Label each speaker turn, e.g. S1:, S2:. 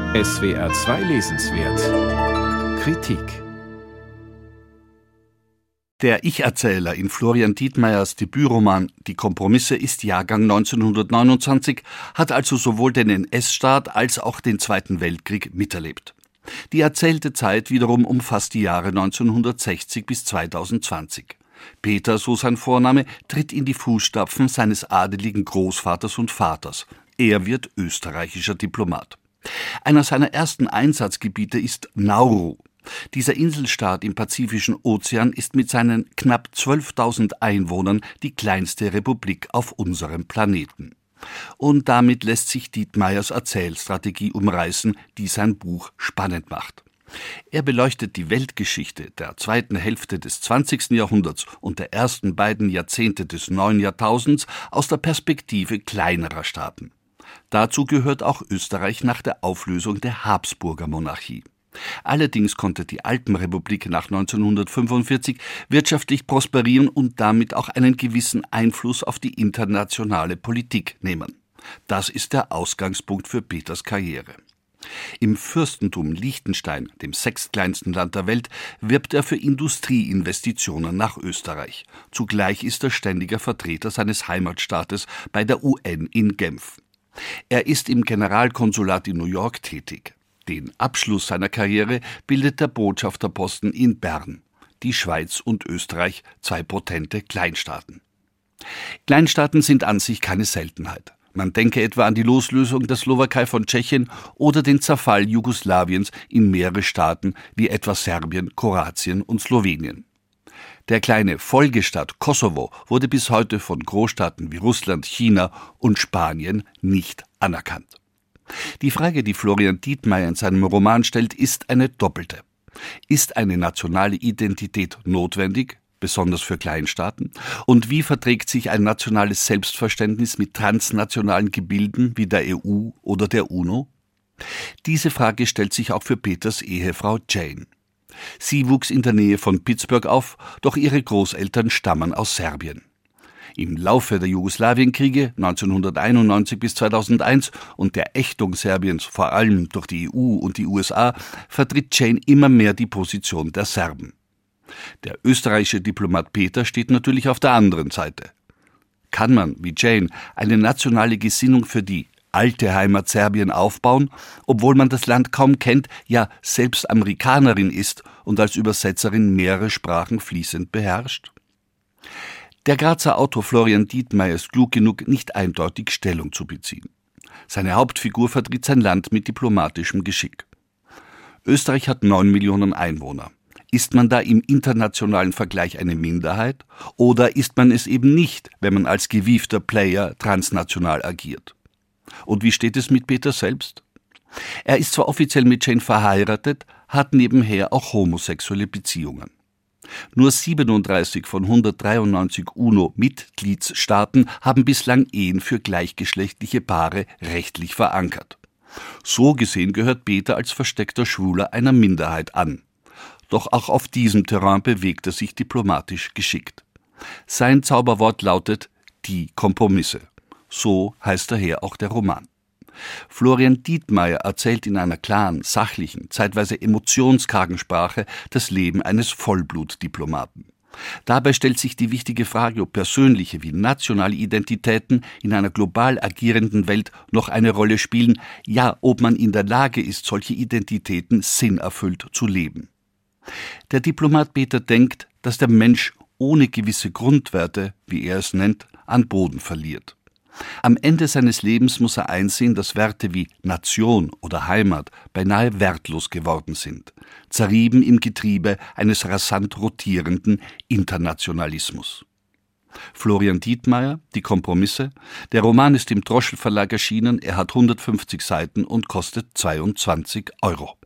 S1: SWR 2 lesenswert Kritik.
S2: Der Ich-Erzähler in Florian Dietmeyers Debütroman Die Kompromisse ist Jahrgang 1929, hat also sowohl den NS-Staat als auch den Zweiten Weltkrieg miterlebt. Die erzählte Zeit wiederum umfasst die Jahre 1960 bis 2020. Peter, so sein Vorname, tritt in die Fußstapfen seines adeligen Großvaters und Vaters. Er wird österreichischer Diplomat. Einer seiner ersten Einsatzgebiete ist Nauru. Dieser Inselstaat im Pazifischen Ozean ist mit seinen knapp 12.000 Einwohnern die kleinste Republik auf unserem Planeten. Und damit lässt sich Dietmeyers Erzählstrategie umreißen, die sein Buch spannend macht. Er beleuchtet die Weltgeschichte der zweiten Hälfte des 20. Jahrhunderts und der ersten beiden Jahrzehnte des neuen Jahrtausends aus der Perspektive kleinerer Staaten. Dazu gehört auch Österreich nach der Auflösung der Habsburger Monarchie. Allerdings konnte die Alpenrepublik nach 1945 wirtschaftlich prosperieren und damit auch einen gewissen Einfluss auf die internationale Politik nehmen. Das ist der Ausgangspunkt für Peters Karriere. Im Fürstentum Liechtenstein, dem sechstkleinsten Land der Welt, wirbt er für Industrieinvestitionen nach Österreich. Zugleich ist er ständiger Vertreter seines Heimatstaates bei der UN in Genf. Er ist im Generalkonsulat in New York tätig. Den Abschluss seiner Karriere bildet der Botschafterposten in Bern. Die Schweiz und Österreich, zwei potente Kleinstaaten. Kleinstaaten sind an sich keine Seltenheit. Man denke etwa an die Loslösung der Slowakei von Tschechien oder den Zerfall Jugoslawiens in mehrere Staaten wie etwa Serbien, Kroatien und Slowenien. Der kleine Folgestaat Kosovo wurde bis heute von Großstaaten wie Russland, China und Spanien nicht anerkannt. Die Frage, die Florian Dietmeyer in seinem Roman stellt, ist eine doppelte. Ist eine nationale Identität notwendig, besonders für Kleinstaaten? Und wie verträgt sich ein nationales Selbstverständnis mit transnationalen Gebilden wie der EU oder der UNO? Diese Frage stellt sich auch für Peters Ehefrau Jane. Sie wuchs in der Nähe von Pittsburgh auf, doch ihre Großeltern stammen aus Serbien. Im Laufe der Jugoslawienkriege 1991 bis 2001 und der Ächtung Serbiens vor allem durch die EU und die USA vertritt Jane immer mehr die Position der Serben. Der österreichische Diplomat Peter steht natürlich auf der anderen Seite. Kann man, wie Jane, eine nationale Gesinnung für die alte Heimat Serbien aufbauen, obwohl man das Land kaum kennt, ja selbst Amerikanerin ist und als Übersetzerin mehrere Sprachen fließend beherrscht? Der Grazer Autor Florian Dietmeyer ist klug genug, nicht eindeutig Stellung zu beziehen. Seine Hauptfigur vertritt sein Land mit diplomatischem Geschick. Österreich hat 9 Millionen Einwohner. Ist man da im internationalen Vergleich eine Minderheit? Oder ist man es eben nicht, wenn man als gewiefter Player transnational agiert? Und wie steht es mit Peter selbst? Er ist zwar offiziell mit Jane verheiratet, hat nebenher auch homosexuelle Beziehungen. Nur 37 von 193 UNO-Mitgliedsstaaten haben bislang Ehen für gleichgeschlechtliche Paare rechtlich verankert. So gesehen gehört Peter als versteckter Schwuler einer Minderheit an. Doch auch auf diesem Terrain bewegt er sich diplomatisch geschickt. Sein Zauberwort lautet Die Kompromisse. So heißt daher auch der Roman. Florian Dietmeyer erzählt in einer klaren, sachlichen, zeitweise emotionskargen Sprache das Leben eines Vollblutdiplomaten. Dabei stellt sich die wichtige Frage, ob persönliche wie nationale Identitäten in einer global agierenden Welt noch eine Rolle spielen, ja, ob man in der Lage ist, solche Identitäten sinnerfüllt zu leben. Der Diplomat Peter denkt, dass der Mensch ohne gewisse Grundwerte, wie er es nennt, an Boden verliert. Am Ende seines Lebens muss er einsehen, dass Werte wie Nation oder Heimat beinahe wertlos geworden sind, zerrieben im Getriebe eines rasant rotierenden Internationalismus. Florian Dietmeyer, Die Kompromisse. Der Roman ist im Droschl Verlag erschienen, er hat 150 Seiten und kostet 22 €.